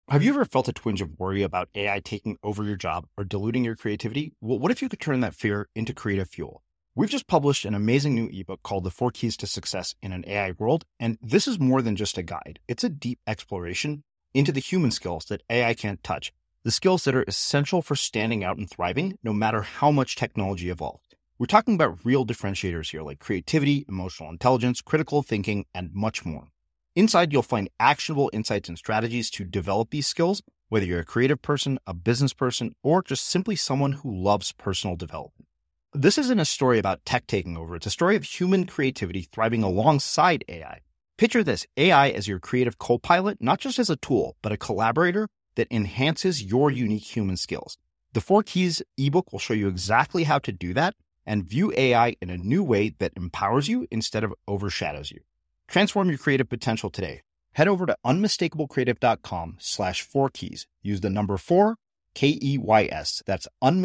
Have you ever felt a twinge of worry about AI taking over your job or diluting your creativity? Well, what if you could turn that fear into creative fuel? We've just published an amazing new ebook called The 4 Keys to Success in an AI World, and this is more than just a guide. It's a deep exploration into the human skills that AI can't touch, the skills that are essential for standing out and thriving, no matter how much technology evolves. We're talking about real differentiators here, like creativity, emotional intelligence, critical thinking, and much more. Inside, you'll find actionable insights and strategies to develop these skills, whether you're a creative person, a business person, or just simply someone who loves personal development. This isn't a story about tech taking over. It's a story of human creativity thriving alongside AI. Picture this, AI as your creative co-pilot, not just as a tool, but a collaborator that enhances your unique human skills. The 4 Keys ebook will show you exactly how to do that and view AI in a new way that empowers you instead of overshadows you. Transform your creative potential today. Head over to unmistakablecreative.com/4keys. Use the number 4, KEYS. That's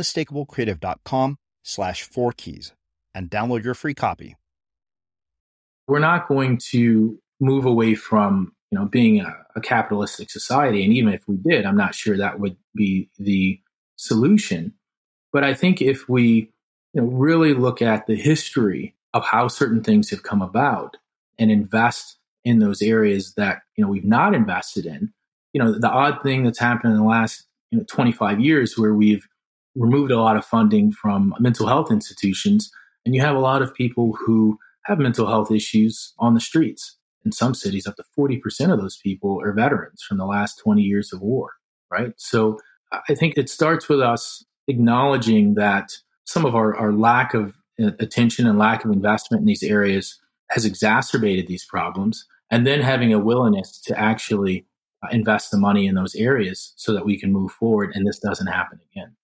unmistakablecreative.com/4keys and download your free copy. We're not going to move away from, being a capitalistic society. And even if we did, I'm not sure that would be the solution. But I think if we really look at the history of how certain things have come about, and invest in those areas that we've not invested in. The odd thing that's happened in the last 25 years where we've removed a lot of funding from mental health institutions, and you have a lot of people who have mental health issues on the streets. In some cities, up to 40% of those people are veterans from the last 20 years of war, right? So I think it starts with us acknowledging that some of our lack of attention and lack of investment in these areas has exacerbated these problems, and then having a willingness to actually invest the money in those areas so that we can move forward and this doesn't happen again.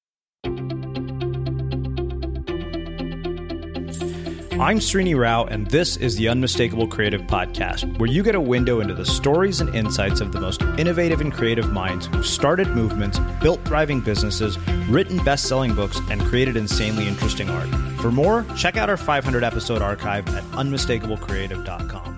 I'm Srini Rao, and this is the Unmistakable Creative Podcast, where you get a window into the stories and insights of the most innovative and creative minds who've started movements, built thriving businesses, written best-selling books, and created insanely interesting art. For more, check out our 500-episode archive at unmistakablecreative.com.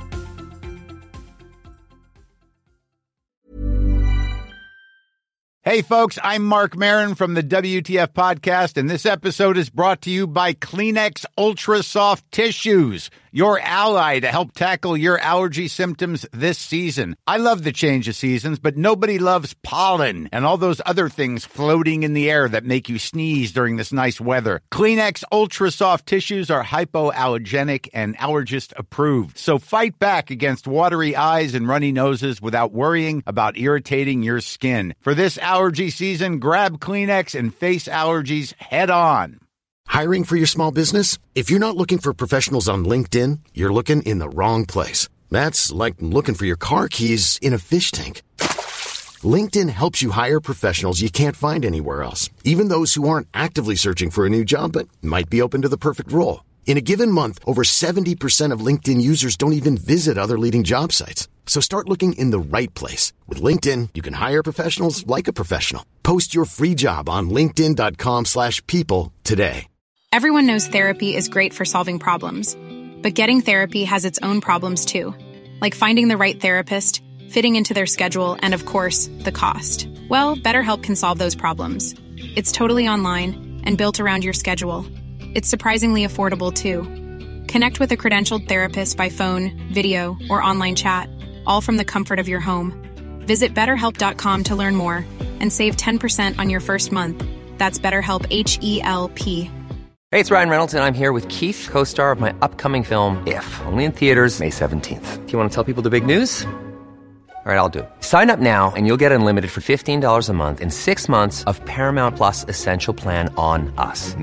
Hey, folks, I'm Mark Maron from the WTF Podcast, and this episode is brought to you by Kleenex Ultra Soft Tissues, your ally to help tackle your allergy symptoms this season. I love the change of seasons, but nobody loves pollen and all those other things floating in the air that make you sneeze during this nice weather. Kleenex Ultra Soft Tissues are hypoallergenic and allergist approved, so fight back against watery eyes and runny noses without worrying about irritating your skin. For this allergy season, grab Kleenex and face allergies head on. Hiring for your small business? If you're not looking for professionals on LinkedIn, you're looking in the wrong place. That's like looking for your car keys in a fish tank. LinkedIn helps you hire professionals you can't find anywhere else, even those who aren't actively searching for a new job but might be open to the perfect role. In a given month, over 70% of LinkedIn users don't even visit other leading job sites. So start looking in the right place. With LinkedIn, you can hire professionals like a professional. Post your free job on linkedin.com/people today. Everyone knows therapy is great for solving problems, but getting therapy has its own problems too, like finding the right therapist, fitting into their schedule, and of course, the cost. Well, BetterHelp can solve those problems. It's totally online and built around your schedule. It's surprisingly affordable too. Connect with a credentialed therapist by phone, video, or online chat, all from the comfort of your home. Visit BetterHelp.com to learn more and save 10% on your first month. That's BetterHelp, H-E-L-P. Hey, it's Ryan Reynolds, and I'm here with Keith, co-star of my upcoming film, If, only in theaters May 17th. Do you want to tell people the big news? All right, I'll do it. Sign up now and you'll get unlimited for $15 a month and 6 months of Paramount Plus Essential Plan on us.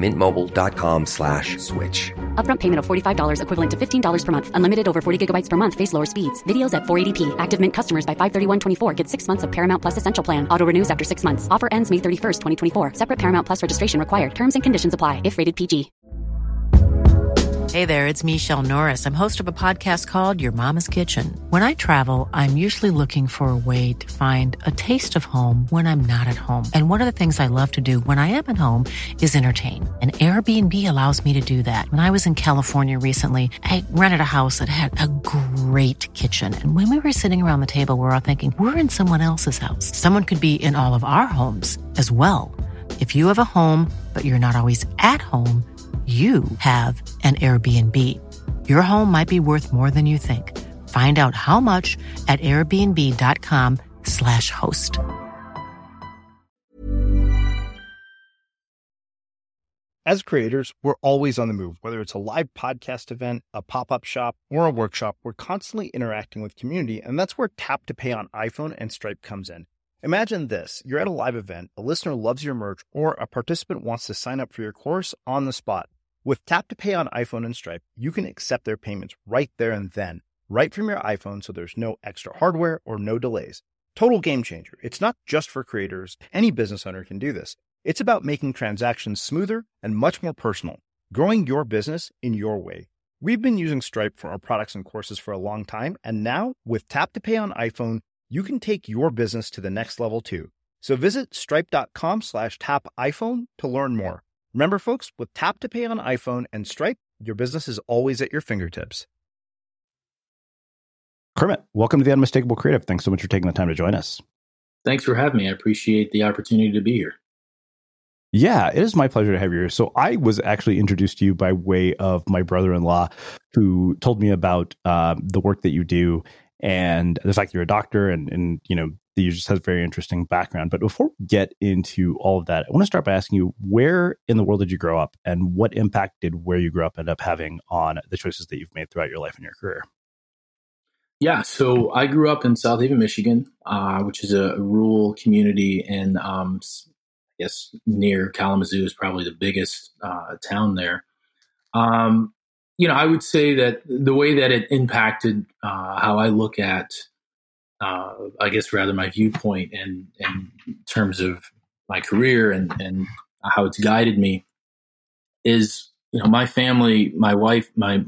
MintMobile.com/switch. Upfront payment of $45 equivalent to $15 per month. Unlimited over 40 gigabytes per month. Face lower speeds. Videos at 480p. Active Mint customers by 531.24 get 6 months of Paramount Plus Essential Plan. Auto renews after 6 months. Offer ends May 31st, 2024. Separate Paramount Plus registration required. Terms and conditions apply if rated PG. Hey there, it's Michelle Norris. I'm host of a podcast called Your Mama's Kitchen. When I travel, I'm usually looking for a way to find a taste of home when I'm not at home. And one of the things I love to do when I am at home is entertain. And Airbnb allows me to do that. When I was in California recently, I rented a house that had a great kitchen. And when we were sitting around the table, we were all thinking, we're in someone else's house. Someone could be in all of our homes as well. If you have a home, but you're not always at home, you have an Airbnb. Your home might be worth more than you think. Find out how much at airbnb.com/host. As creators, we're always on the move. Whether it's a live podcast event, a pop-up shop, or a workshop, we're constantly interacting with community, and that's where Tap to Pay on iPhone and Stripe comes in. Imagine this. You're at a live event, a listener loves your merch, or a participant wants to sign up for your course on the spot. With Tap to Pay on iPhone and Stripe, you can accept their payments right there and then, right from your iPhone, so there's no extra hardware or no delays. Total game changer. It's not just for creators. Any business owner can do this. It's about making transactions smoother and much more personal, growing your business in your way. We've been using Stripe for our products and courses for a long time, and now with Tap to Pay on iPhone, you can take your business to the next level too. So visit stripe.com/tapiphone to learn more. Remember, folks, with Tap to Pay on iPhone and Stripe, your business is always at your fingertips. Kermit, welcome to The Unmistakable Creative. Thanks so much for taking the time to join us. Thanks for having me. I appreciate the opportunity to be here. Yeah, it is my pleasure to have you here. So I was actually introduced to you by way of my brother-in-law, who told me about the work that you do and the fact you're a doctor and you know, you just have a very interesting background. But before we get into all of that, I want to start by asking you, where in the world did you grow up, and what impact did where you grew up end up having on the choices that you've made throughout your life and your career? Yeah, so I grew up in South Haven, Michigan, which is a rural community in, I guess, near Kalamazoo is probably the biggest town there. You know, I would say that the way that it impacted how I look at, I guess, rather my viewpoint in terms of my career and how it's guided me is, you know, my family, my wife, my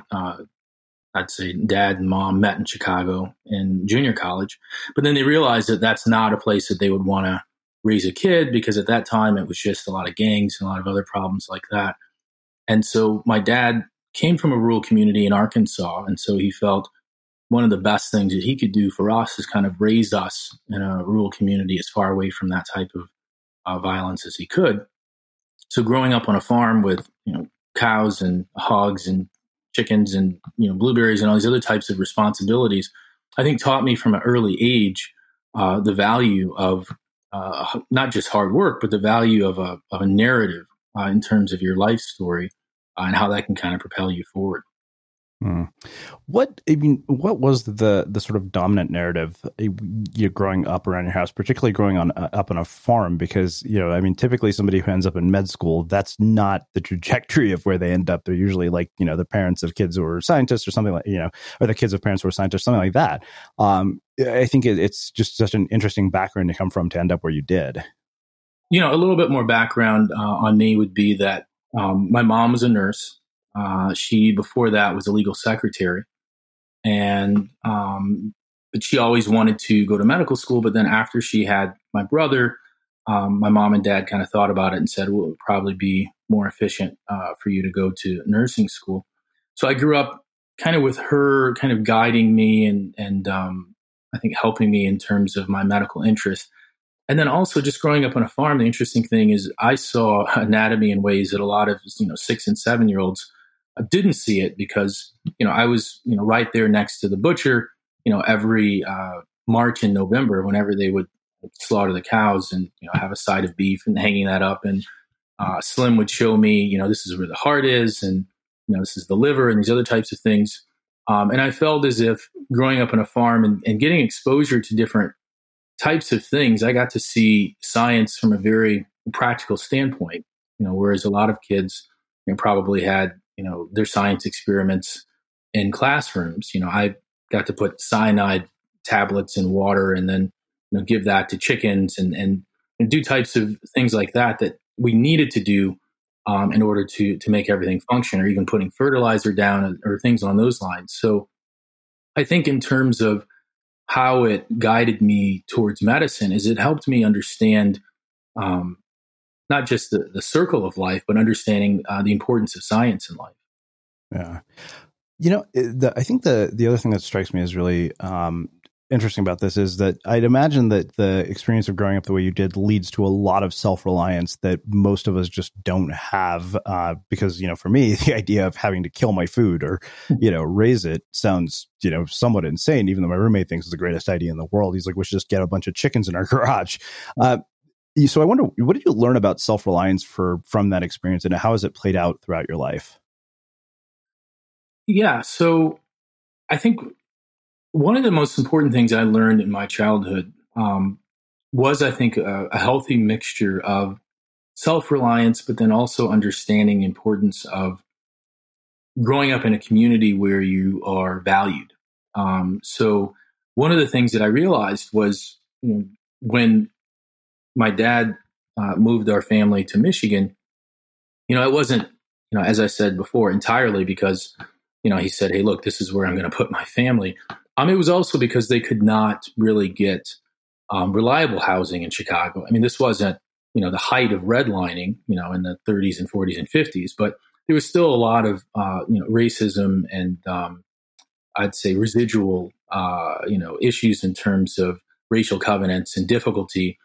I'd say dad and mom met in Chicago in junior college, but then they realized that that's not a place that they would want to raise a kid, because at that time it was just a lot of gangs and a lot of other problems like that. And so my dad came from a rural community in Arkansas, and so he felt one of the best things that he could do for us is kind of raise us in a rural community as far away from that type of violence as he could. So growing up on a farm with, you know, cows and hogs and chickens and, you know, blueberries and all these other types of responsibilities, I think taught me from an early age the value of not just hard work, but the value of a narrative in terms of your life story and how that can kind of propel you forward. What was the sort of dominant narrative you're growing up around your house, particularly growing up on a farm? Because, you know, I mean, typically somebody who ends up in med school, that's not the trajectory of where they end up. They're usually like, you know, the parents of kids who are scientists or something like, you know, or the kids of parents who are scientists, something like that. I think it's just such an interesting background to come from to end up where you did. You know, a little bit more background on me would be that my mom was a nurse. She, before that, was a legal secretary, and but she always wanted to go to medical school. But then after she had my brother, my mom and dad kind of thought about it and said, well, it would probably be more efficient for you to go to nursing school. So I grew up kind of with her kind of guiding me and I think helping me in terms of my medical interest. And then also just growing up on a farm, the interesting thing is I saw anatomy in ways that a lot of, you know, 6 and 7 year olds didn't see it, because, you know, I was, you know, right there next to the butcher, you know, every March and November, whenever they would slaughter the cows and, you know, have a side of beef and hanging that up. And Slim would show me, you know, this is where the heart is, and, you know, this is the liver and these other types of things. And I felt as if growing up on a farm and getting exposure to different types of things, I got to see science from a very practical standpoint, you know, whereas a lot of kids, you know, probably had, you know, their science experiments in classrooms. You know, I got to put cyanide tablets in water and then, you know, give that to chickens and do types of things like that we needed to do in order to make everything function, or even putting fertilizer down or things on those lines. So I think in terms of how it guided me towards medicine is it helped me understand not just the circle of life, but understanding the importance of science in life. Yeah. I think the other thing that strikes me as really interesting about this is that I'd imagine that the experience of growing up the way you did leads to a lot of self-reliance that most of us just don't have, because, for me, the idea of having to kill my food or, raise it sounds, somewhat insane, even though my roommate thinks it's the greatest idea in the world. He's like, we should just get a bunch of chickens in our garage. So I wonder, what did you learn about self-reliance from that experience, and how has it played out throughout your life? Yeah, so I think one of the most important things I learned in my childhood was, I think, a healthy mixture of self-reliance, but then also understanding the importance of growing up in a community where you are valued. So one of the things that I realized was, when my dad moved our family to Michigan, it wasn't, as I said before, entirely because, he said, hey, look, this is where I'm going to put my family. It was also because they could not really get reliable housing in Chicago. I mean, this wasn't, the height of redlining, in the 30s and 40s and 50s, but there was still a lot of, racism and I'd say residual, issues in terms of racial covenants and difficulty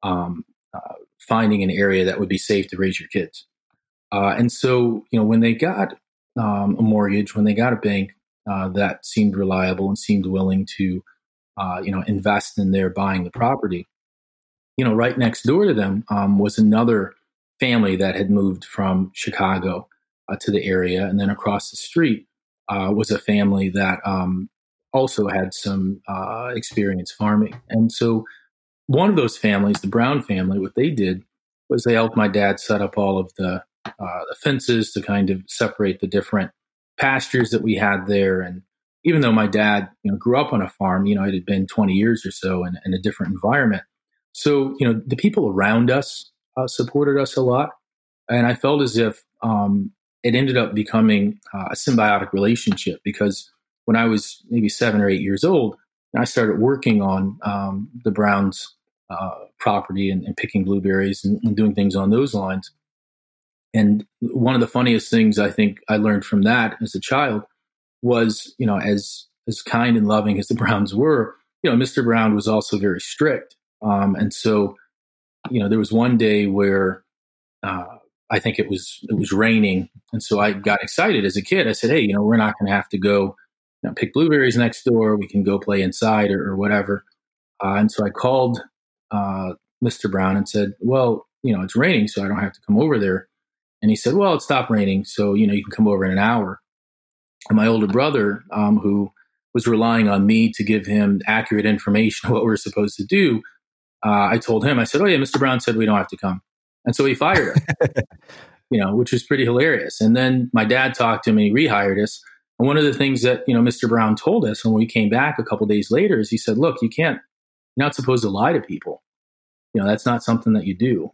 finding an area that would be safe to raise your kids. And so, when they got a mortgage, when they got a bank that seemed reliable and seemed willing to, invest in their buying the property, right next door to them was another family that had moved from Chicago to the area. And then across the street was a family that also had some experience farming. And so one of those families, the Brown family, what they did was they helped my dad set up all of the fences to kind of separate the different pastures that we had there. And even though my dad, grew up on a farm, it had been 20 years or so in a different environment. So, the people around us supported us a lot. And I felt as if it ended up becoming a symbiotic relationship, because when I was maybe 7 or 8 years old, I started working on the Browns' property and picking blueberries and doing things on those lines. And one of the funniest things I think I learned from that as a child was, as kind and loving as the Browns were, Mr. Brown was also very strict. And so, there was one day where I think it was raining. And so I got excited as a kid. I said, hey, we're not going to have to go pick blueberries next door. We can go play inside or whatever. And so I called Mr. Brown and said, well, it's raining, so I don't have to come over there. And he said, well, it stopped raining, so, you can come over in an hour. And my older brother, who was relying on me to give him accurate information of what we're supposed to do, I told him, I said, oh, yeah, Mr. Brown said we don't have to come. And so he fired us, which was pretty hilarious. And then my dad talked to him and he rehired us. And one of the things that, Mr. Brown told us when we came back a couple days later is he said, look, you're not supposed to lie to people. That's not something that you do.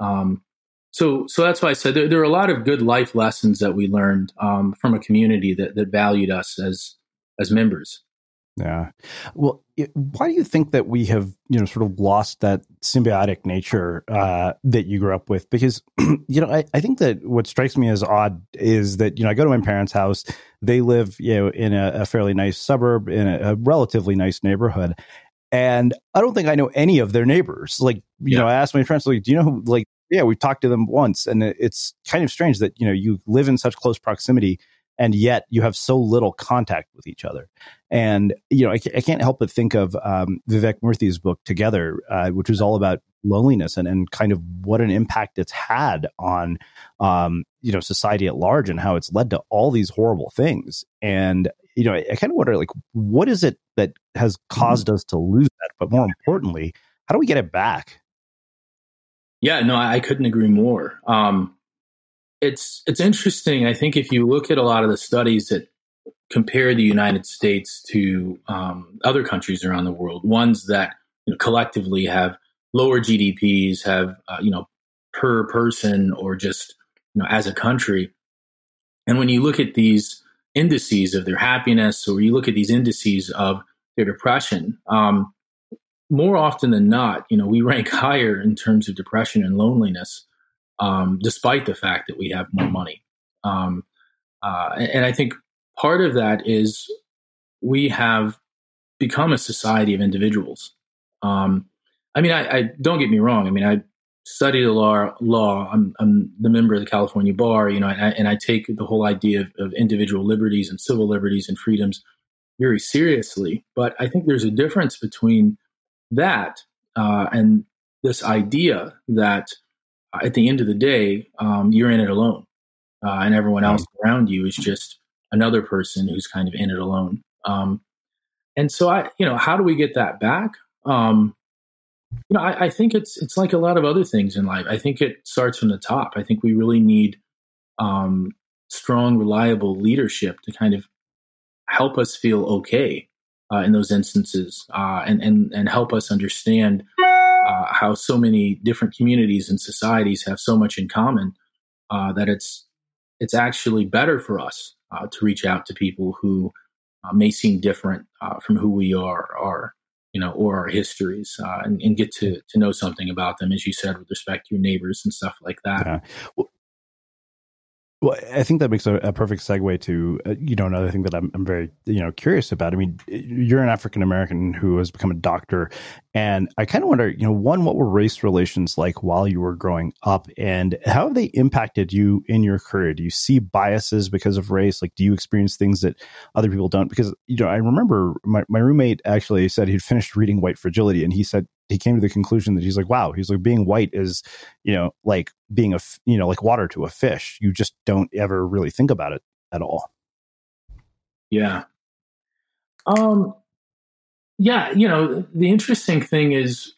So that's why I said there are a lot of good life lessons that we learned from a community that valued us as members. Yeah. Well, why do you think that we have, sort of lost that symbiotic nature that you grew up with? Because, I think that what strikes me as odd is that, I go to my parents' house. They live, in a fairly nice suburb in a relatively nice neighborhood. And I don't think I know any of their neighbors. Like, I asked my friends, like, do you know who, like, yeah, we talked to them once. And it's kind of strange that, you live in such close proximity and yet you have so little contact with each other. And, I can't help but think of Vivek Murthy's book Together, which was all about loneliness and kind of what an impact it's had on, society at large and how it's led to all these horrible things. And, I kind of wonder, like, what is it that has caused us to lose that? But more importantly, how do we get it back? Yeah, no, I couldn't agree more. It's interesting. I think if you look at a lot of the studies that compare the United States to other countries around the world, ones that collectively have lower GDPs, have per person or just as a country. And when you look at these indices of their happiness, or you look at these indices of their depression, more often than not, we rank higher in terms of depression and loneliness, despite the fact that we have more money. And I think part of that is we have become a society of individuals. I don't get me wrong. I studied law. I'm the member of the California Bar, and I take the whole idea of individual liberties and civil liberties and freedoms very seriously. But I think there's a difference between that and this idea that at the end of the day, you're in it alone, and everyone else around you is just another person who's kind of in it alone. And so how do we get that back? I think it's like a lot of other things in life. I think it starts from the top. I think we really need strong, reliable leadership to kind of help us feel okay in those instances, and help us understand how so many different communities and societies have so much in common, that it's actually better for us to reach out to people who may seem different from who we are, or our histories, and get to know something about them, as you said, with respect to your neighbors and stuff like that. Yeah. Well, I think that makes a perfect segue to, another thing that I'm very, curious about. I mean, you're an African American who has become a doctor. And I kind of wonder, one, what were race relations like while you were growing up, and how have they impacted you in your career? Do you see biases because of race? Like, do you experience things that other people don't? Because, I remember my roommate actually said he'd finished reading White Fragility, and he said he came to the conclusion that he's like, wow, he's like, being white is, like being like water to a fish. You just don't ever really think about it at all. Yeah. Yeah. The interesting thing is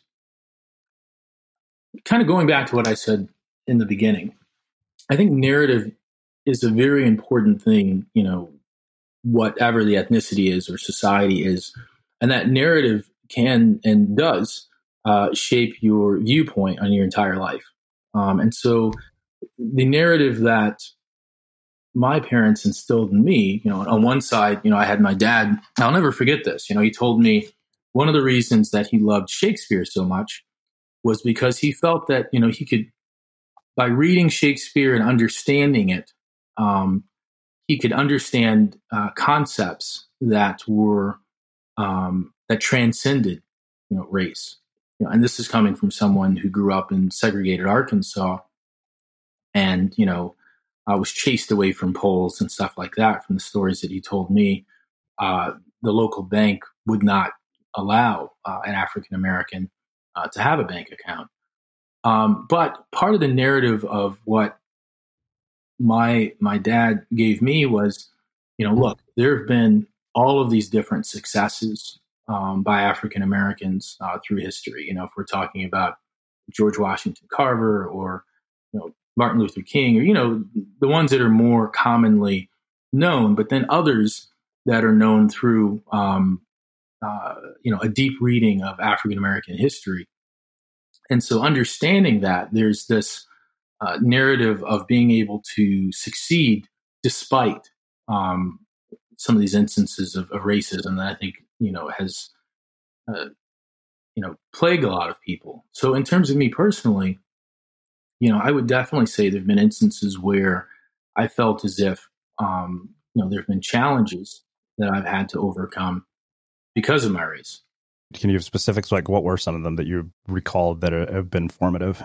kind of going back to what I said in the beginning. I think narrative is a very important thing, whatever the ethnicity is or society is. And that narrative can and does shape your viewpoint on your entire life. And so the narrative that my parents instilled in me, on one side, I had my dad. I'll never forget this. He told me one of the reasons that he loved Shakespeare so much was because he felt that, he could, by reading Shakespeare and understanding it, he could understand concepts that were, that transcended, race. And this is coming from someone who grew up in segregated Arkansas and, was chased away from polls and stuff like that. From the stories that he told me, the local bank would not allow an African-American to have a bank account. But part of the narrative of what my dad gave me was, look, there have been all of these different successes by African Americans through history. If we're talking about George Washington Carver or Martin Luther King, or the ones that are more commonly known, but then others that are known through a deep reading of African American history. And so understanding that there's this narrative of being able to succeed despite some of these instances of racism that I think has plagued a lot of people. So in terms of me personally, I would definitely say there have been instances where I felt as if there have been challenges that I've had to overcome because of my race. Can you give specifics? Like, what were some of them that you recall that have been formative?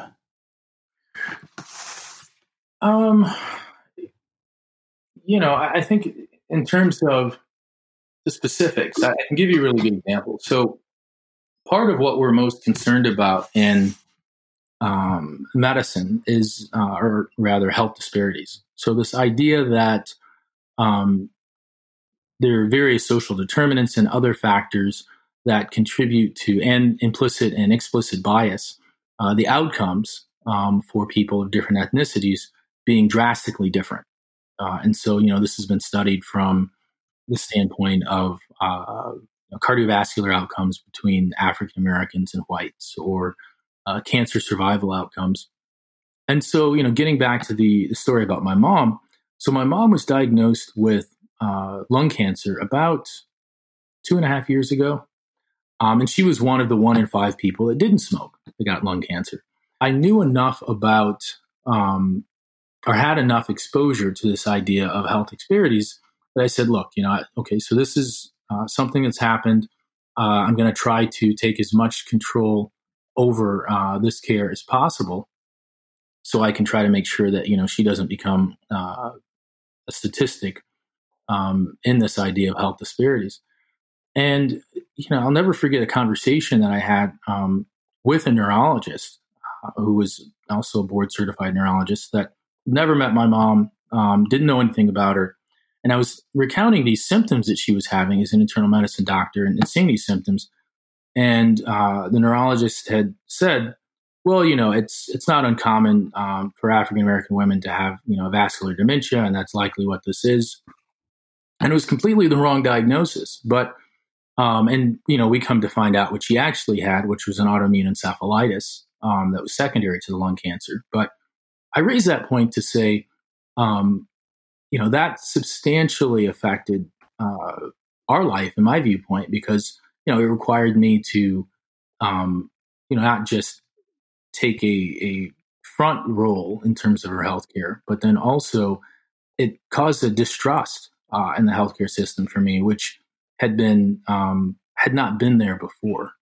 I think in terms of the specifics, I can give you a really good example. So part of what we're most concerned about in medicine is, or rather health disparities. So this idea that there are various social determinants and other factors that contribute to and implicit and explicit bias, the outcomes for people of different ethnicities being drastically different. And so, this has been studied from the standpoint of cardiovascular outcomes between African Americans and whites, or cancer survival outcomes. And so, getting back to the story about my mom. So my mom was diagnosed with lung cancer about 2.5 years ago. And she was one of the 1 in 5 people that didn't smoke that got lung cancer. I knew enough about, or had enough exposure to this idea of health disparities that I said, look, okay, so this is something that's happened. I'm going to try to take as much control over this care as possible, so I can try to make sure that, she doesn't become a statistic in this idea of health disparities. And, I'll never forget a conversation that I had with a neurologist who was also a board certified neurologist that never met my mom, didn't know anything about her. And I was recounting these symptoms that she was having as an internal medicine doctor and seeing these symptoms. And the neurologist had said, well, it's not uncommon for African-American women to have, vascular dementia, and that's likely what this is. And it was completely the wrong diagnosis. But, we come to find out what she actually had, which was an autoimmune encephalitis that was secondary to the lung cancer. But I raise that point to say, that substantially affected our life, in my viewpoint, because, it required me to, not just take a front role in terms of her healthcare, but then also it caused a distrust in the healthcare system for me, which had not been there before.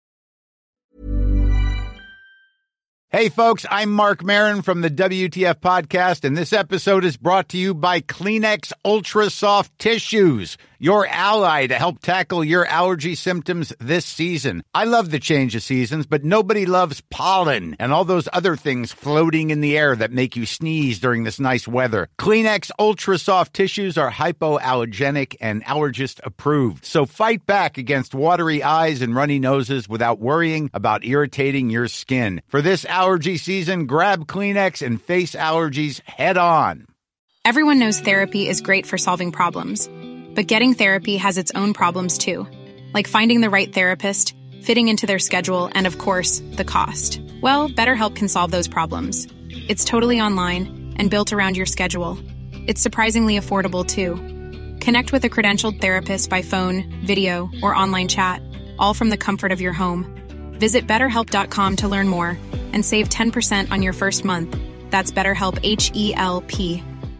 Hey, folks, I'm Mark Maron from the WTF Podcast, and this episode is brought to you by Kleenex Ultra Soft Tissues, your ally to help tackle your allergy symptoms this season. I love the change of seasons, but nobody loves pollen and all those other things floating in the air that make you sneeze during this nice weather. Kleenex Ultra Soft Tissues are hypoallergenic and allergist approved, so fight back against watery eyes and runny noses without worrying about irritating your skin. For this allergy season, grab Kleenex and face allergies head on. Everyone knows therapy is great for solving problems, but getting therapy has its own problems too, like finding the right therapist, fitting into their schedule, and of course, the cost. Well, BetterHelp can solve those problems. It's totally online and built around your schedule. It's surprisingly affordable too. Connect with a credentialed therapist by phone, video, or online chat, all from the comfort of your home. Visit BetterHelp.com to learn more and save 10% on your first month. That's BetterHelp, H-E-L-P.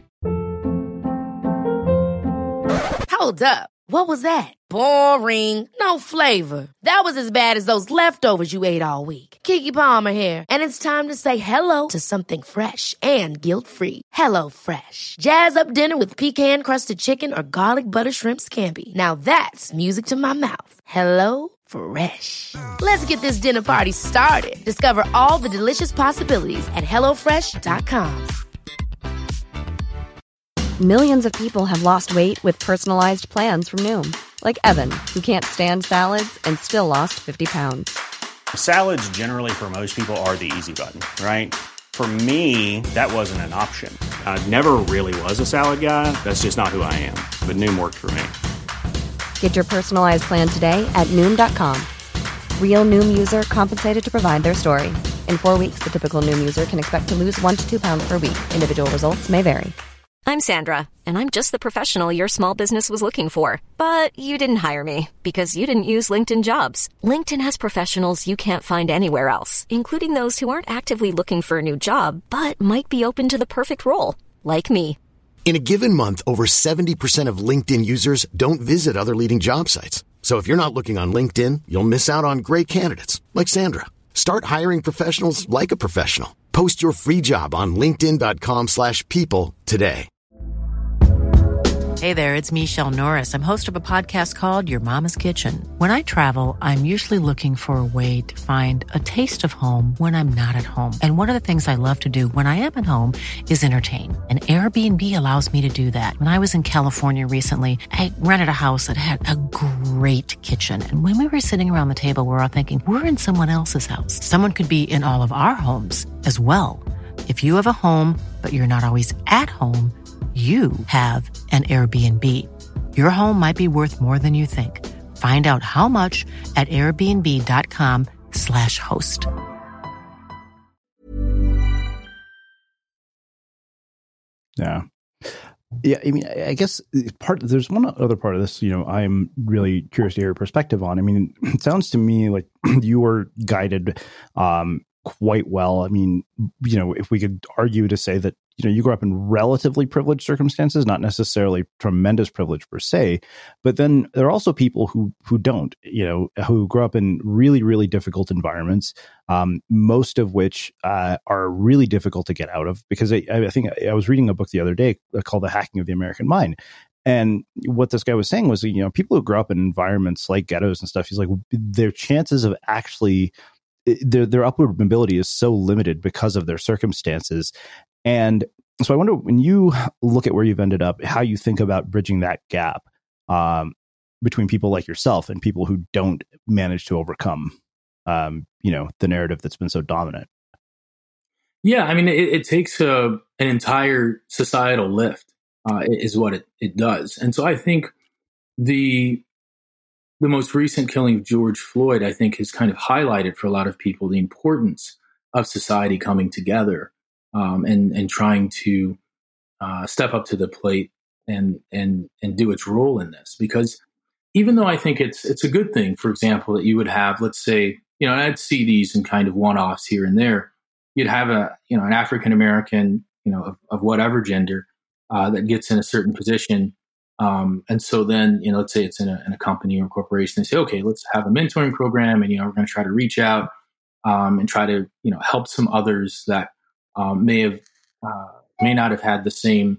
Hold up. What was that? Boring. No flavor. That was as bad as those leftovers you ate all week. Keke Palmer here. And it's time to say hello to something fresh and guilt-free. HelloFresh. Jazz up dinner with pecan-crusted chicken or garlic butter shrimp scampi. Now that's music to my mouth. HelloFresh. Let's get this dinner party started. Discover all the delicious possibilities at HelloFresh.com. Millions of people have lost weight with personalized plans from Noom. Like Evan, who can't stand salads and still lost 50 pounds. Salads generally for most people are the easy button, right? For me, that wasn't an option. I never really was a salad guy. That's just not who I am. But Noom worked for me. Get your personalized plan today at Noom.com. Real Noom user compensated to provide their story. In 4 weeks, the typical Noom user can expect to lose 1 to 2 pounds per week. Individual results may vary. I'm Sandra, and I'm just the professional your small business was looking for. But you didn't hire me because you didn't use LinkedIn Jobs. LinkedIn has professionals you can't find anywhere else, including those who aren't actively looking for a new job, but might be open to the perfect role, like me. In a given month, over 70% of LinkedIn users don't visit other leading job sites. So if you're not looking on LinkedIn, you'll miss out on great candidates like Sandra. Start hiring professionals like a professional. Post your free job on linkedin.com/people today. Hey there, it's Michelle Norris. I'm host of a podcast called Your Mama's Kitchen. When I travel, I'm usually looking for a way to find a taste of home when I'm not at home. And one of the things I love to do when I am at home is entertain. And Airbnb allows me to do that. When I was in California recently, I rented a house that had a great kitchen. And when we were sitting around the table, we were all thinking, we're in someone else's house. Someone could be in all of our homes as well. If you have a home, but you're not always at home, you have an Airbnb. Your home might be worth more than you think. Find out how much at airbnb.com/host. Yeah. Yeah, I mean, I guess there's one other part of this, I'm really curious to hear your perspective on. I mean, it sounds to me like you were guided quite well. I mean, if we could argue to say that, you grew up in relatively privileged circumstances, not necessarily tremendous privilege per se, but then there are also people who don't, who grew up in really, really difficult environments, most of which are really difficult to get out of. Because I think I was reading a book the other day called The Hacking of the American Mind. And what this guy was saying was, people who grow up in environments like ghettos and stuff, he's like, their chances of actually their upward mobility is so limited because of their circumstances. And so I wonder, when you look at where you've ended up, how you think about bridging that gap between people like yourself and people who don't manage to overcome, the narrative that's been so dominant. Yeah, I mean, it takes an entire societal lift, is what it does. And so I think the most recent killing of George Floyd, I think, has kind of highlighted for a lot of people the importance of society coming together and trying to step up to the plate and do its role in this. Because even though I think it's a good thing, for example, that you would have, let's say, and I'd see these in kind of one-offs here and there, you'd have an African American, of whatever gender that gets in a certain position. And so then, let's say it's in a company or a corporation, they say, okay, let's have a mentoring program, and, we're going to try to reach out and try to, help some others that may not have had the same,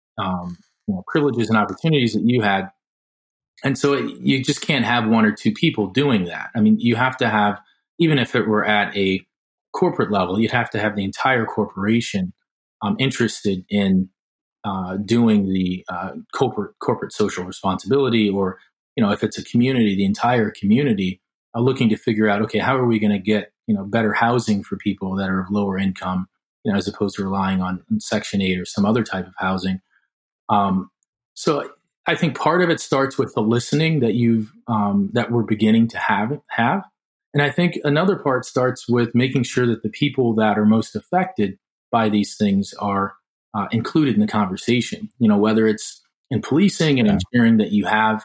privileges and opportunities that you had. And so you just can't have one or two people doing that. I mean, you have to have, even if it were at a corporate level, you'd have to have the entire corporation interested in doing the corporate social responsibility, or, if it's a community, the entire community looking to figure out, okay, how are we going to get, better housing for people that are of lower income, as opposed to relying on Section 8 or some other type of housing. So I think part of it starts with the listening that we're beginning to have. And I think another part starts with making sure that the people that are most affected by these things are included in the conversation, whether it's in policing and ensuring that you have,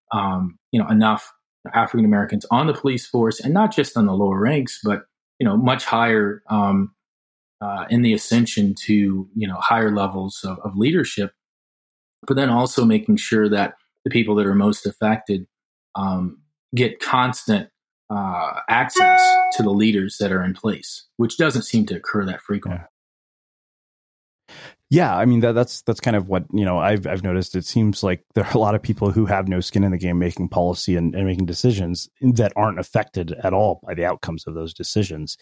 enough African Americans on the police force, and not just on the lower ranks, but, much higher in the ascension to, higher levels of leadership, but then also making sure that the people that are most affected get constant access to the leaders that are in place, which doesn't seem to occur that frequently. Yeah, I mean, that's kind of what, I've noticed. It seems like there are a lot of people who have no skin in the game making policy and making decisions that aren't affected at all by the outcomes of those decisions.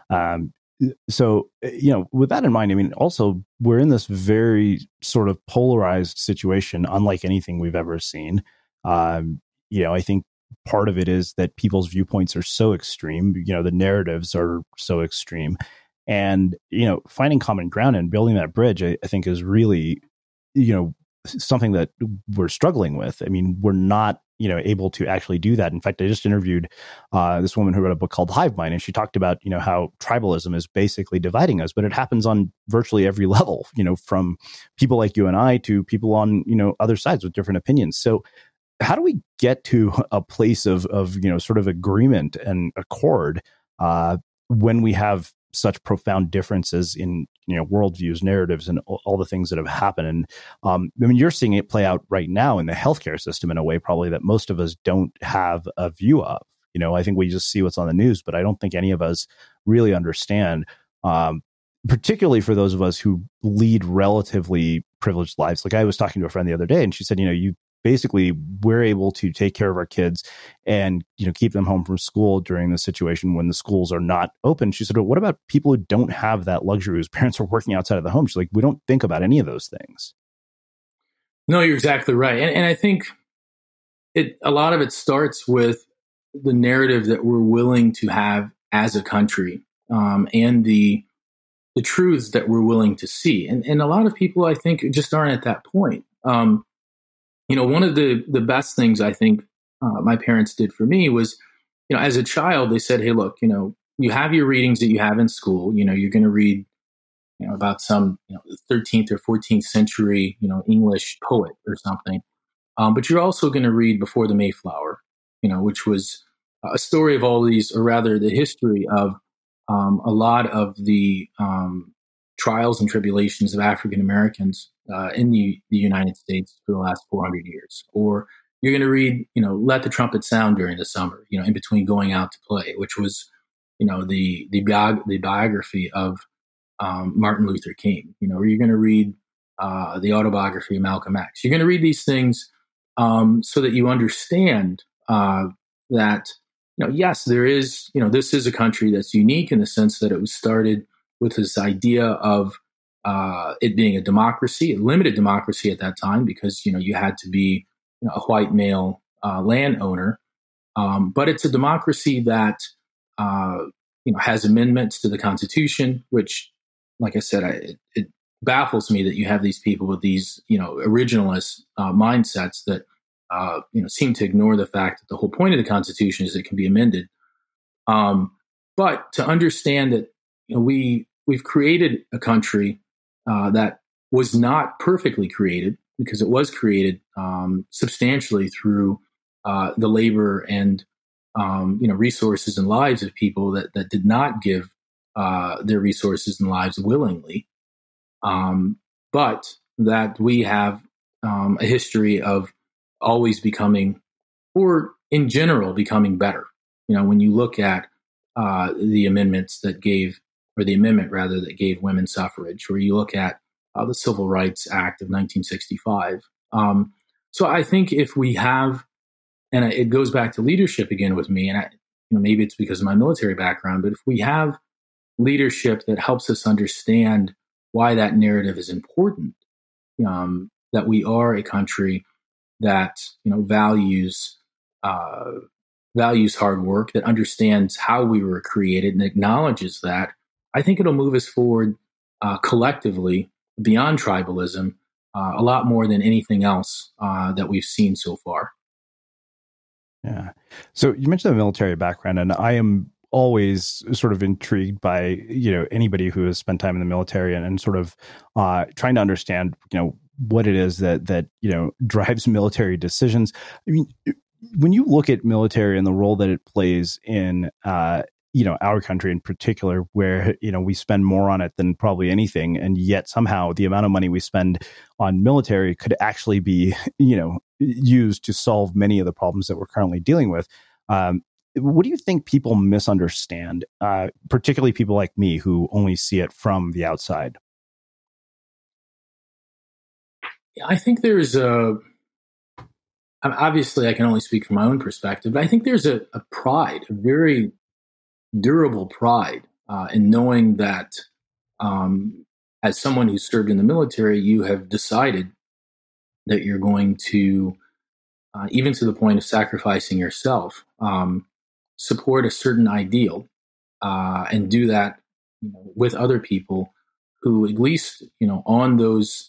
So, with that in mind, I mean, also, we're in this very sort of polarized situation, unlike anything we've ever seen. I think part of it is that people's viewpoints are so extreme, the narratives are so extreme. And, finding common ground and building that bridge, I think, is really, something that we're struggling with. I mean, we're not, able to actually do that. In fact, I just interviewed this woman who wrote a book called Hive Mind, and she talked about, how tribalism is basically dividing us, but it happens on virtually every level, from people like you and I to people on, other sides with different opinions. So how do we get to a place of sort of agreement and accord when we have such profound differences in worldviews, narratives, and all the things that have happened? And I mean, you're seeing it play out right now in the healthcare system in a way probably that most of us don't have a view of. I think we just see what's on the news, but I don't think any of us really understand, particularly for those of us who lead relatively privileged lives. Like, I was talking to a friend the other day, and she said, we're able to take care of our kids and, keep them home from school during the situation when the schools are not open. She said, well, what about people who don't have that luxury, whose parents are working outside of the home? She's like, we don't think about any of those things. No, you're exactly right. And I think a lot of it starts with the narrative that we're willing to have as a country, and the truths that we're willing to see. And a lot of people, I think, just aren't at that point. One of the best things I think my parents did for me was, as a child, they said, hey, look, you have your readings that you have in school. You're going to read about some 13th or 14th century English poet or something. But you're also going to read Before the Mayflower, which was a story of all these, or rather the history of a lot of the trials and tribulations of African Americans in the United States for the last 400 years. Or you're going to read, Let the Trumpet Sound During the Summer, in between going out to play, which was, the biography of Martin Luther King, or you're going to read the autobiography of Malcolm X. You're going to read these things so that you understand that, yes, there is, this is a country that's unique in the sense that it was started with this idea of it being a democracy, a limited democracy at that time, because, you had to be a white male landowner. But it's a democracy that, has amendments to the Constitution, which, like I said, it baffles me that you have these people with these, originalist mindsets that, seem to ignore the fact that the whole point of the Constitution is it can be amended. But to understand that, we've created a country that was not perfectly created, because it was created substantially through the labor and resources and lives of people that did not give their resources and lives willingly, but that we have a history of always becoming, or in general becoming better. When you look at the amendments that gave, or the amendment rather, that gave women suffrage, or you look at the Civil Rights Act of 1965. So I think if we have, and it goes back to leadership again with me, and maybe it's because of my military background, but if we have leadership that helps us understand why that narrative is important, that we are a country that values hard work, that understands how we were created and acknowledges that, I think it'll move us forward collectively beyond tribalism a lot more than anything else that we've seen so far. Yeah. So you mentioned the military background, and I am always sort of intrigued by, anybody who has spent time in the military and sort of trying to understand, what it is that drives military decisions. I mean, when you look at military and the role that it plays in, our country in particular, where, we spend more on it than probably anything, and yet somehow the amount of money we spend on military could actually be, used to solve many of the problems that we're currently dealing with. What do you think people misunderstand, particularly people like me who only see it from the outside? I think there's obviously I can only speak from my own perspective, but I think there's a pride, a very durable pride in knowing that as someone who served in the military, you have decided that you're going to, even to the point of sacrificing yourself, support a certain ideal and do that with other people who, at least, on those,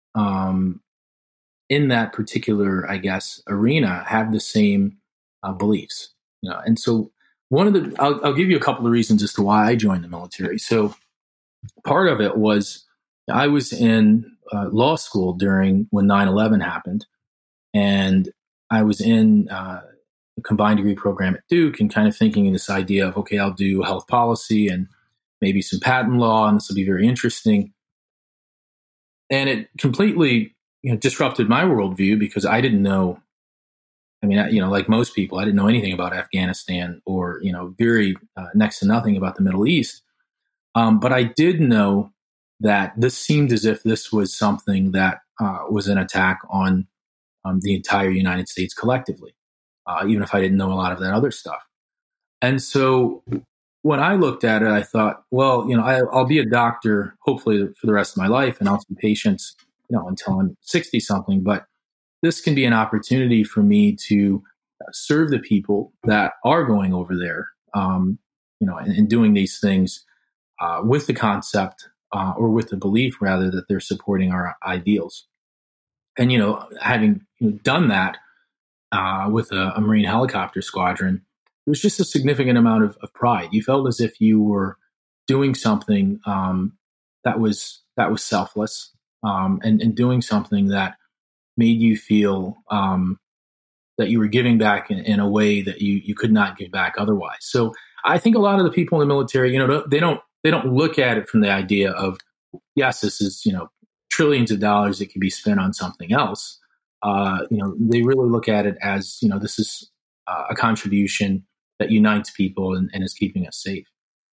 in that particular, I guess, arena, have the same beliefs. And so I'll give you a couple of reasons as to why I joined the military. So part of it was I was in law school when 9/11 happened, and I was in a combined degree program at Duke, and kind of thinking in this idea of, okay, I'll do health policy and maybe some patent law, and this will be very interesting. And it completely disrupted my worldview, because I didn't know. I mean, like most people, I didn't know anything about Afghanistan or, very next to nothing about the Middle East. But I did know that this seemed as if this was something that was an attack on the entire United States collectively, even if I didn't know a lot of that other stuff. And so when I looked at it, I thought, well, I'll be a doctor, hopefully for the rest of my life, and I'll see patients, until I'm 60 something. But this can be an opportunity for me to serve the people that are going over there, and doing these things with the concept or with the belief, rather, that they're supporting our ideals. And, having done that with a Marine helicopter squadron, it was just a significant amount of pride. You felt as if you were doing something that was selfless, and doing something that made you feel that you were giving back in a way that you could not give back otherwise. So I think a lot of the people in the military, they don't look at it from the idea of, yes, this is, trillions of dollars that can be spent on something else. They really look at it as, this is a contribution that unites people and is keeping us safe.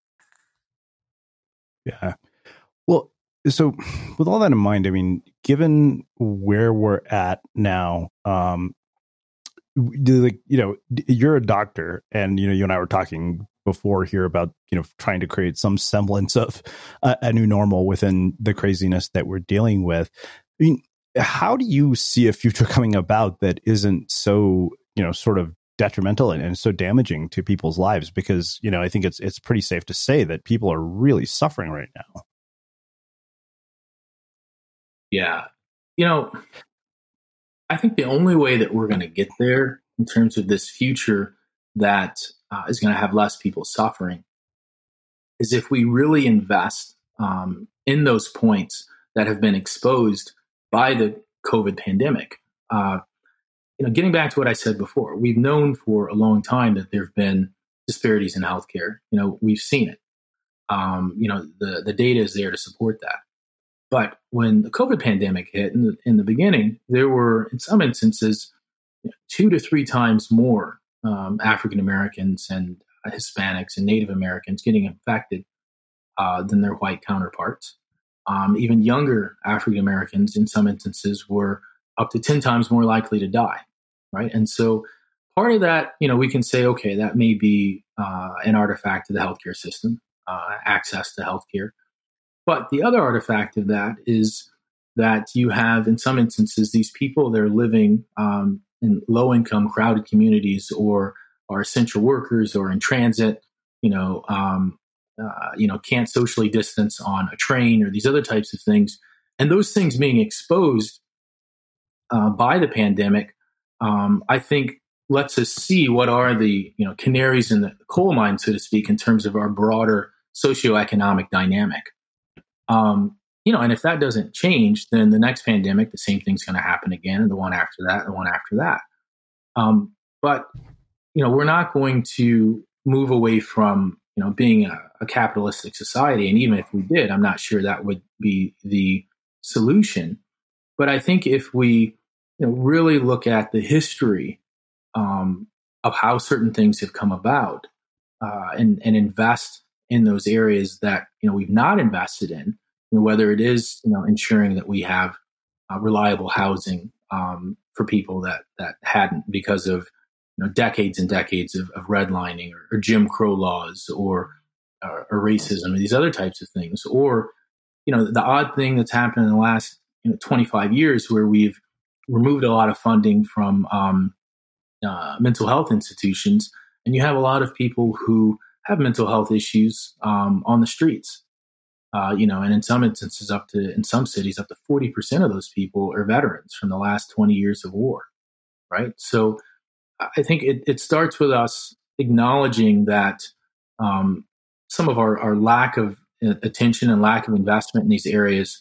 Yeah. Well, so with all that in mind, I mean, given where we're at now, you're a doctor, and you and I were talking before here about trying to create some semblance of a new normal within the craziness that we're dealing with. I mean, how do you see a future coming about that isn't so sort of detrimental and so damaging to people's lives? Because I think it's pretty safe to say that people are really suffering right now. Yeah. I think the only way that we're going to get there in terms of this future that is going to have less people suffering is if we really invest in those points that have been exposed by the COVID pandemic. Getting back to what I said before, we've known for a long time that there have been disparities in healthcare. We've seen it. The data is there to support that. But when the COVID pandemic hit in the beginning, there were, in some instances, 2 to 3 times more African Americans and Hispanics and Native Americans getting infected than their white counterparts. Even younger African Americans, in some instances, were up to 10 times more likely to die, right? And so part of that, we can say, okay, that may be an artifact of the healthcare system, access to healthcare. But the other artifact of that is that you have, in some instances, these people that are living in low-income, crowded communities, or are essential workers, or in transit, can't socially distance on a train, or these other types of things. And those things being exposed by the pandemic, I think lets us see what are the canaries in the coal mine, so to speak, in terms of our broader socioeconomic dynamic. And if that doesn't change, then the next pandemic, the same thing's going to happen again, and the one after that, the one after that. But we're not going to move away from being a capitalistic society. And even if we did, I'm not sure that would be the solution. But I think if we really look at the history of how certain things have come about, and invest in those areas that we've not invested in, whether it is ensuring that we have reliable housing for people that hadn't, because of decades and decades of redlining or Jim Crow laws or racism or these other types of things, or the odd thing that's happened in the last 25 years where we've removed a lot of funding from mental health institutions, and you have a lot of people who have mental health issues on the streets. And in some instances, in some cities, up to 40% of those people are veterans from the last 20 years of war, right? So I think it starts with us acknowledging that some of our lack of attention and lack of investment in these areas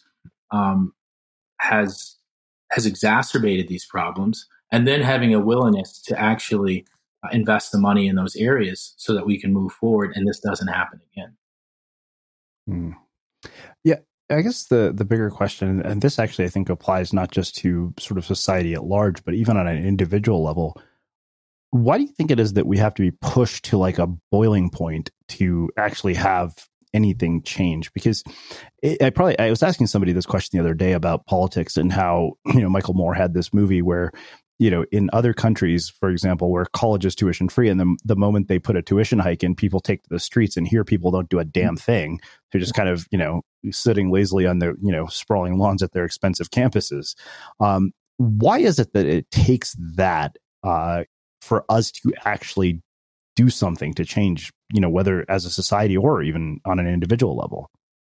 has exacerbated these problems, and then having a willingness to actually invest the money in those areas so that we can move forward and this doesn't happen again. Yeah, I guess the bigger question, and this actually I think applies not just to sort of society at large, but even on an individual level. Why do you think it is that we have to be pushed to like a boiling point to actually have anything change? Because I was asking somebody this question the other day about politics and how, Michael Moore had this movie where, in other countries, for example, where college is tuition free, and the moment they put a tuition hike in, people take to the streets, and here people don't do a damn thing. They're just kind of, sitting lazily on their, sprawling lawns at their expensive campuses. Why is it that it takes that for us to actually do something to change, whether as a society or even on an individual level?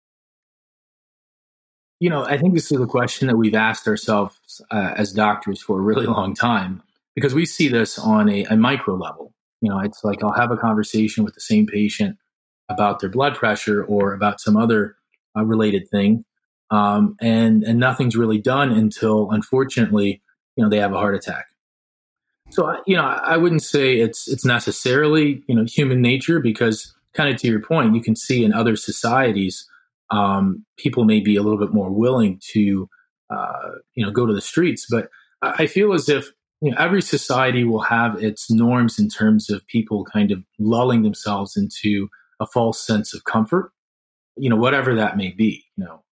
I think this is a question that we've asked ourselves as doctors for a really long time, because we see this on a micro level. It's like I'll have a conversation with the same patient about their blood pressure or about some other related thing. And nothing's really done until, unfortunately, they have a heart attack. So, I wouldn't say it's necessarily, human nature, because kind of to your point, you can see in other societies, people may be a little bit more willing to, go to the streets. But I feel as if every society will have its norms in terms of people kind of lulling themselves into a false sense of comfort, whatever that may be,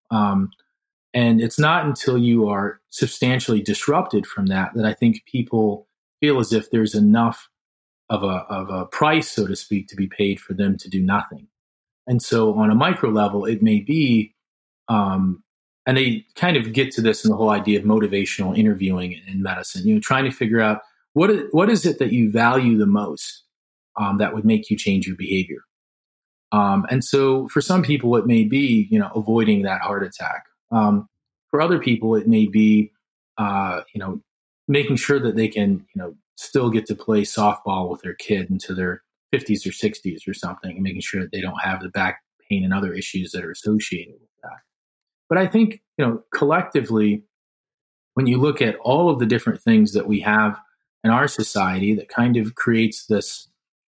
and it's not until you are substantially disrupted from that I think people feel as if there's enough of a price, so to speak, to be paid for them to do nothing. And so on a micro level, it may be, and they kind of get to this in the whole idea of motivational interviewing in medicine, trying to figure out what is it that you value the most that would make you change your behavior. And so for some people, it may be, avoiding that heart attack. For other people, it may be, making sure that they can, still get to play softball with their kid into their 50s or 60s or something, and making sure that they don't have the back pain and other issues that are associated with that. But I think, collectively, when you look at all of the different things that we have in our society that kind of creates this,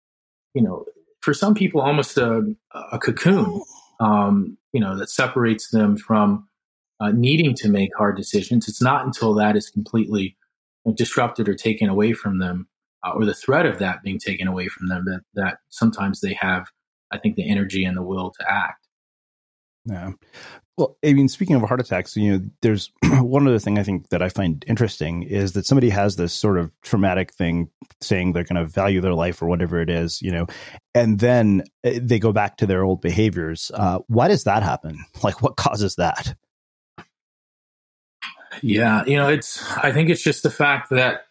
for some people, almost a cocoon, that separates them from needing to make hard decisions. It's not until that is completely disrupted or taken away from them, or the threat of that being taken away from them, that sometimes they have, I think, the energy and the will to act. Yeah. Well, I mean, speaking of heart attacks, there's one other thing I think that I find interesting is that somebody has this sort of traumatic thing saying they're going to value their life or whatever it is, and then they go back to their old behaviors. Why does that happen? Like, what causes that? Yeah, I think it's just the fact that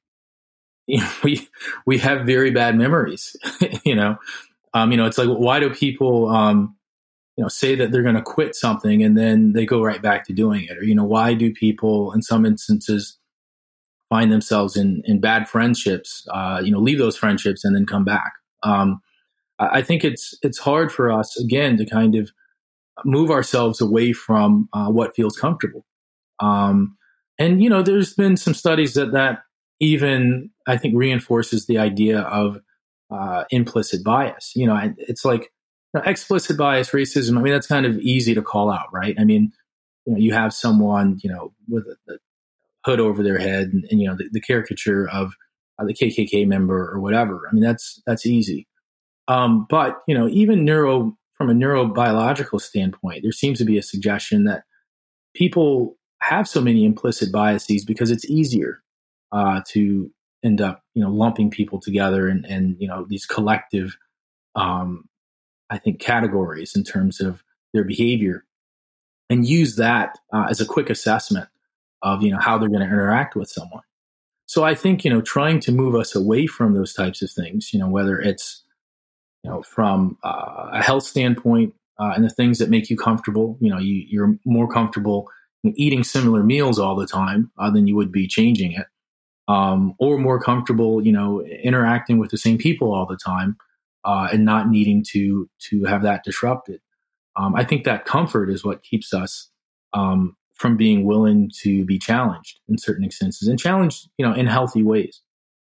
we have very bad memories. It's like, why do people say that they're going to quit something and then they go right back to doing it? Or why do people in some instances find themselves in bad friendships? Leave those friendships and then come back. I think it's hard for us, again, to kind of move ourselves away from what feels comfortable. There's been some studies that even, I think, reinforces the idea of implicit bias. It's like explicit bias, racism. I mean, that's kind of easy to call out, right? I mean, you have someone, with a hood over their head and the caricature of the KKK member or whatever. I mean, that's easy. But, even from a neurobiological standpoint, there seems to be a suggestion that people have so many implicit biases because it's easier to end up, lumping people together and these collective, I think, categories in terms of their behavior, and use that as a quick assessment of, how they're going to interact with someone. So I think, trying to move us away from those types of things, whether it's, from a health standpoint and the things that make you comfortable, you're more comfortable eating similar meals all the time than you would be changing it, or more comfortable, interacting with the same people all the time and not needing to have that disrupted. I think that comfort is what keeps us from being willing to be challenged in certain instances, and challenged, in healthy ways.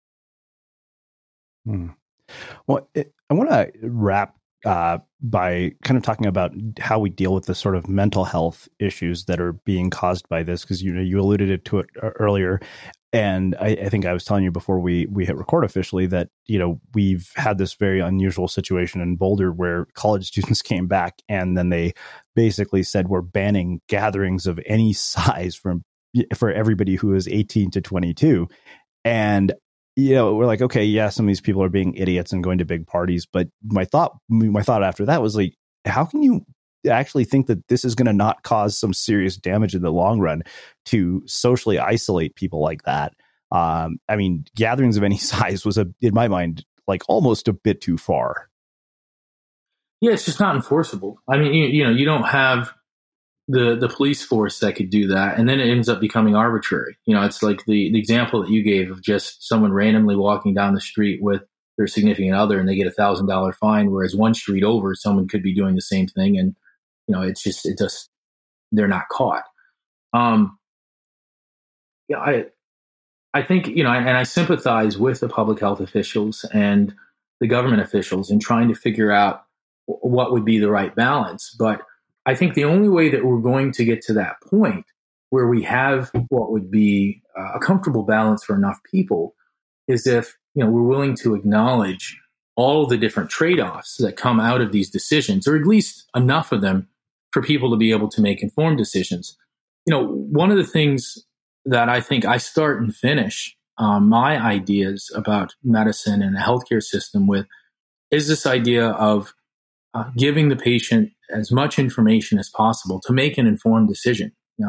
Well, I want to wrap by kind of talking about how we deal with the sort of mental health issues that are being caused by this, because you alluded to it earlier, and I think I was telling you before we hit record officially that we've had this very unusual situation in Boulder where college students came back and then they basically said we're banning gatherings of any size for everybody who is 18 to 22, and we're like, okay, yeah, some of these people are being idiots and going to big parties. But my thought after that was like, how can you actually think that this is going to not cause some serious damage in the long run to socially isolate people like that? I mean, gatherings of any size was, in my mind, like almost a bit too far. Yeah, it's just not enforceable. I mean, you don't have the police force that could do that, and then it ends up becoming arbitrary. It's like the example that you gave of just someone randomly walking down the street with their significant other and they get $1,000 fine, whereas one street over someone could be doing the same thing and they're not caught. I think, and I sympathize with the public health officials and the government officials in trying to figure out what would be the right balance. But I think the only way that we're going to get to that point where we have what would be a comfortable balance for enough people is if, we're willing to acknowledge all of the different trade-offs that come out of these decisions, or at least enough of them for people to be able to make informed decisions. One of the things that I think I start and finish my ideas about medicine and the healthcare system with is this idea of giving the patient as much information as possible to make an informed decision.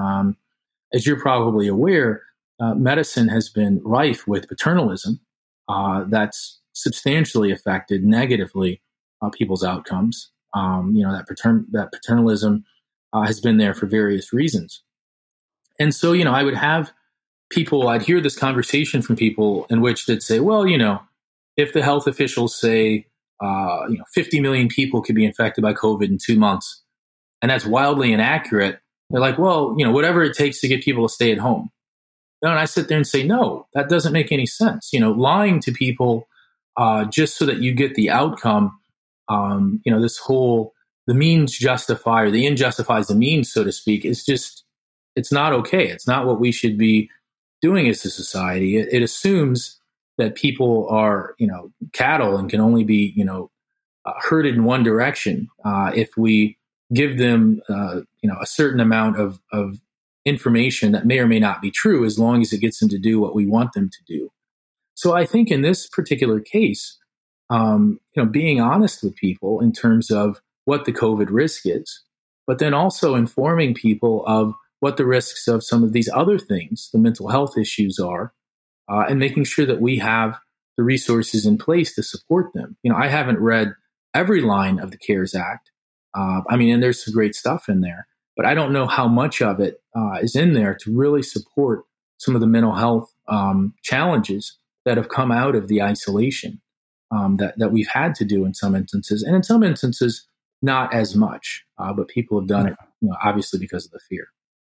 As you're probably aware, medicine has been rife with paternalism that's substantially affected negatively people's outcomes. That paternalism has been there for various reasons. And so, I would have people, I'd hear this conversation from people in which they'd say, well, if the health officials say, 50 million people could be infected by COVID in 2 months, and that's wildly inaccurate, they're like, well, whatever it takes to get people to stay at home. And I sit there and say, no, that doesn't make any sense. Lying to people just so that you get the outcome, this whole, the means justify, or the end justifies the means, so to speak, is just, it's not okay. It's not what we should be doing as a society. It assumes that people are, cattle and can only be, herded in one direction. If we give them, a certain amount of information that may or may not be true, as long as it gets them to do what we want them to do. So I think in this particular case, being honest with people in terms of what the COVID risk is, but then also informing people of what the risks of some of these other things, the mental health issues are, and making sure that we have the resources in place to support them. I haven't read every line of the CARES Act. And there's some great stuff in there, but I don't know how much of it is in there to really support some of the mental health challenges that have come out of the isolation that we've had to do in some instances, and in some instances, not as much, but people have done it, obviously because of the fear.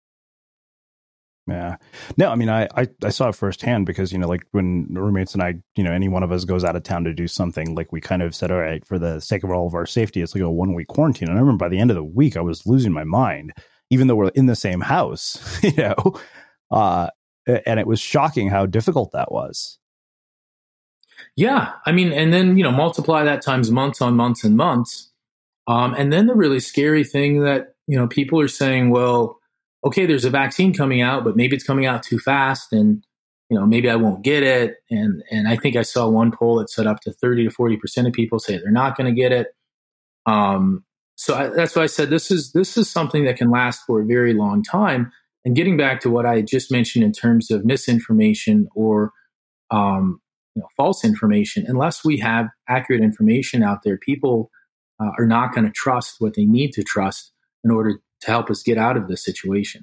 Yeah. No, I saw it firsthand because, like when roommates and I, any one of us goes out of town to do something, like we kind of said, all right, for the sake of all of our safety, it's like a 1-week quarantine. And I remember by the end of the week, I was losing my mind, even though we're in the same house, and it was shocking how difficult that was. Yeah. And then, multiply that times months on months and months. And then the really scary thing that, people are saying, well, okay, there's a vaccine coming out, but maybe it's coming out too fast, and maybe I won't get it. And I think I saw one poll that said up to 30 to 40% of people say they're not going to get it. That's why I said this is something that can last for a very long time. And getting back to what I just mentioned in terms of misinformation or false information, unless we have accurate information out there, people are not going to trust what they need to trust in order to help us get out of this situation.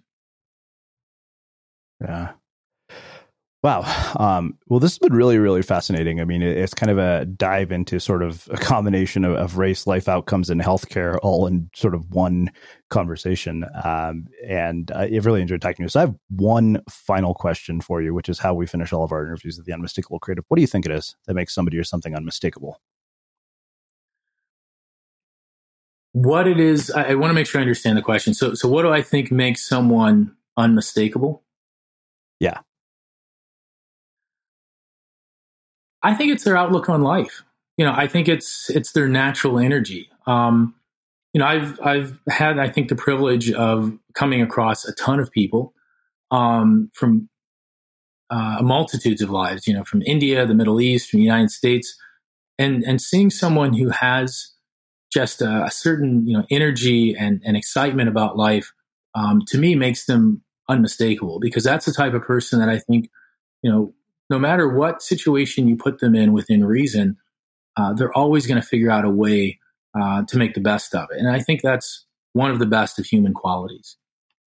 Yeah. Wow. Well, this has been really, really fascinating. It's kind of a dive into sort of a combination of race, life outcomes, and healthcare all in sort of one conversation. And I've really enjoyed talking to you. So I have one final question for you, which is how we finish all of our interviews at the Unmistakable Creative. What do you think it is that makes somebody or something unmistakable? What it is, I want to make sure I understand the question. So what do I think makes someone unmistakable? Yeah. I think it's their outlook on life. I think it's their natural energy. I've had, I think, the privilege of coming across a ton of people from multitudes of lives, from India, the Middle East, from the United States, and seeing someone who has just a certain, energy and excitement about life, to me makes them unmistakable, because that's the type of person that I think, no matter what situation you put them in within reason, they're always going to figure out a way to make the best of it. And I think that's one of the best of human qualities.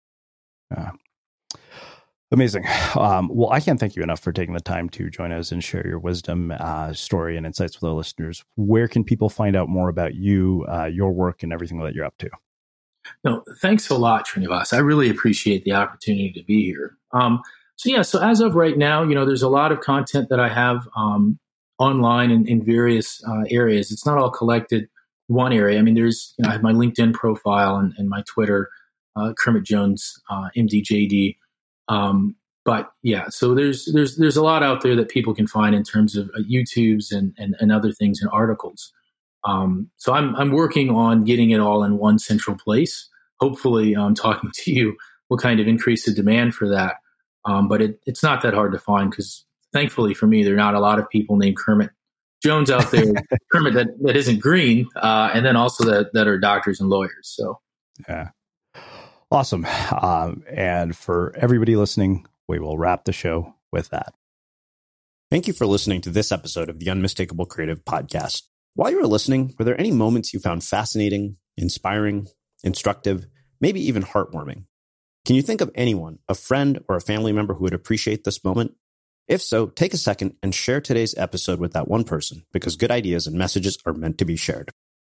Amazing. Well, I can't thank you enough for taking the time to join us and share your wisdom, story, and insights with our listeners. Where can people find out more about you, your work, and everything that you're up to? No, thanks a lot, Srinivas. I really appreciate the opportunity to be here. So as of right now, there's a lot of content that I have online in various areas. It's not all collected one area. I mean, I have my LinkedIn profile and my Twitter, Kermit Jones, MDJD. But yeah, so there's a lot out there that people can find in terms of YouTubes and other things and articles. So I'm working on getting it all in one central place. Hopefully, talking to you will kind of increase the demand for that. But it's not that hard to find because thankfully for me, there are not a lot of people named Kermit Jones out there, Kermit that isn't green, and then also that are doctors and lawyers. So, yeah, awesome. And for everybody listening, we will wrap the show with that. Thank you for listening to this episode of the Unmistakable Creative Podcast. While you were listening, were there any moments you found fascinating, inspiring, instructive, maybe even heartwarming? Can you think of anyone, a friend or a family member who would appreciate this moment? If so, take a second and share today's episode with that one person, because good ideas and messages are meant to be shared.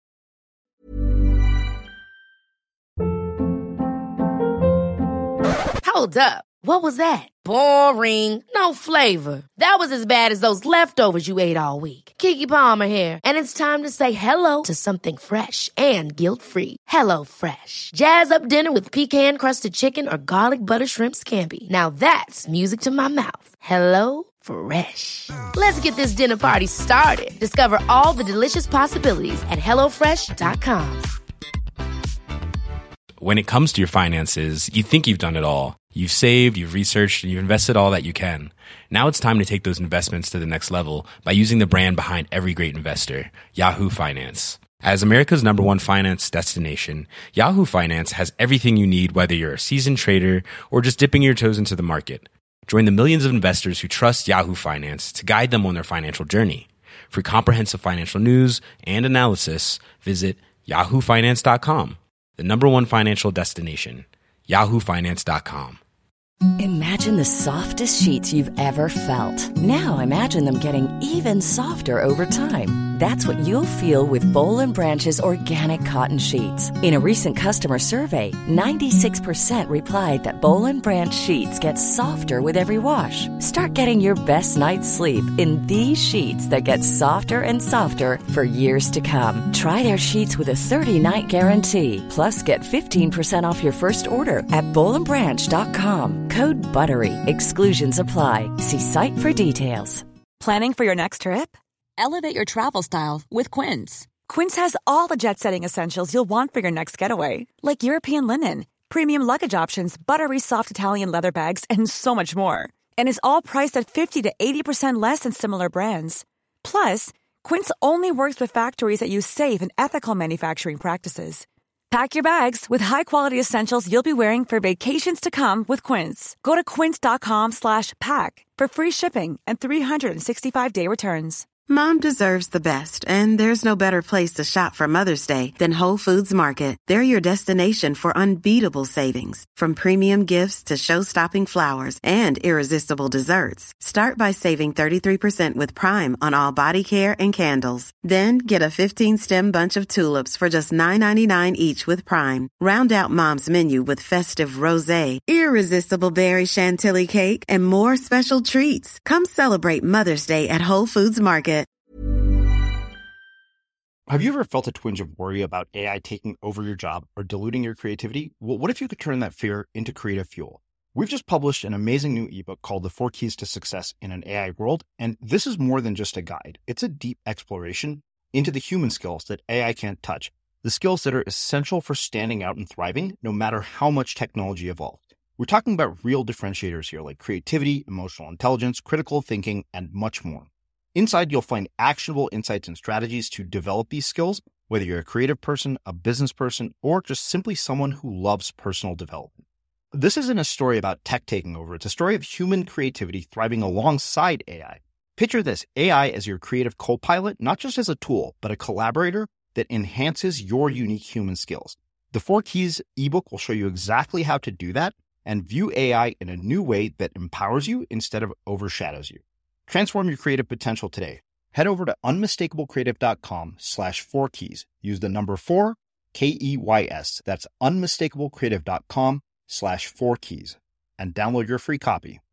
Hold up. What was that? Boring. No flavor. That was as bad as those leftovers you ate all week. Keke Palmer here. And it's time to say hello to something fresh and guilt-free. HelloFresh. Jazz up dinner with pecan-crusted chicken or garlic butter shrimp scampi. Now that's music to my mouth. HelloFresh. Let's get this dinner party started. Discover all the delicious possibilities at HelloFresh.com. When it comes to your finances, you think you've done it all. You've saved, you've researched, and you've invested all that you can. Now it's time to take those investments to the next level by using the brand behind every great investor, Yahoo Finance. As America's #1 finance destination, Yahoo Finance has everything you need, whether you're a seasoned trader or just dipping your toes into the market. Join the millions of investors who trust Yahoo Finance to guide them on their financial journey. For comprehensive financial news and analysis, visit yahoofinance.com, the #1 financial destination, yahoofinance.com. Imagine the softest sheets you've ever felt. Now imagine them getting even softer over time. That's what you'll feel with Boll & Branch's organic cotton sheets. In a recent customer survey, 96% replied that Boll & Branch sheets get softer with every wash. Start getting your best night's sleep in these sheets that get softer and softer for years to come. Try their sheets with a 30-night guarantee. Plus, get 15% off your first order at bollandbranch.com. Code BUTTERY. Exclusions apply. See site for details. Planning for your next trip? Elevate your travel style with Quince. Quince has all the jet-setting essentials you'll want for your next getaway, like European linen, premium luggage options, buttery soft Italian leather bags, and so much more. And is all priced at 50 to 80% less than similar brands. Plus, Quince only works with factories that use safe and ethical manufacturing practices. Pack your bags with high-quality essentials you'll be wearing for vacations to come with Quince. Go to quince.com/pack for free shipping and 365-day returns. Mom deserves the best, and there's no better place to shop for Mother's Day than Whole Foods Market. They're your destination for unbeatable savings, from premium gifts to show-stopping flowers and irresistible desserts. Start by saving 33% with Prime on all body care and candles. Then get a 15-stem bunch of tulips for just $9.99 each with Prime. Round out Mom's menu with festive rosé, irresistible berry chantilly cake, and more special treats. Come celebrate Mother's Day at Whole Foods Market. Have you ever felt a twinge of worry about AI taking over your job or diluting your creativity? Well, what if you could turn that fear into creative fuel? We've just published an amazing new ebook called The 4 Keys to Success in an AI World, and this is more than just a guide. It's a deep exploration into the human skills that AI can't touch, the skills that are essential for standing out and thriving, no matter how much technology evolved. We're talking about real differentiators here, like creativity, emotional intelligence, critical thinking, and much more. Inside, you'll find actionable insights and strategies to develop these skills, whether you're a creative person, a business person, or just simply someone who loves personal development. This isn't a story about tech taking over. It's a story of human creativity thriving alongside AI. Picture this, AI as your creative co-pilot, not just as a tool, but a collaborator that enhances your unique human skills. The 4 Keys ebook will show you exactly how to do that and view AI in a new way that empowers you instead of overshadows you. Transform your creative potential today. Head over to unmistakablecreative.com/4keys. Use the number 4, Keys. That's unmistakablecreative.com/4keys. And download your free copy.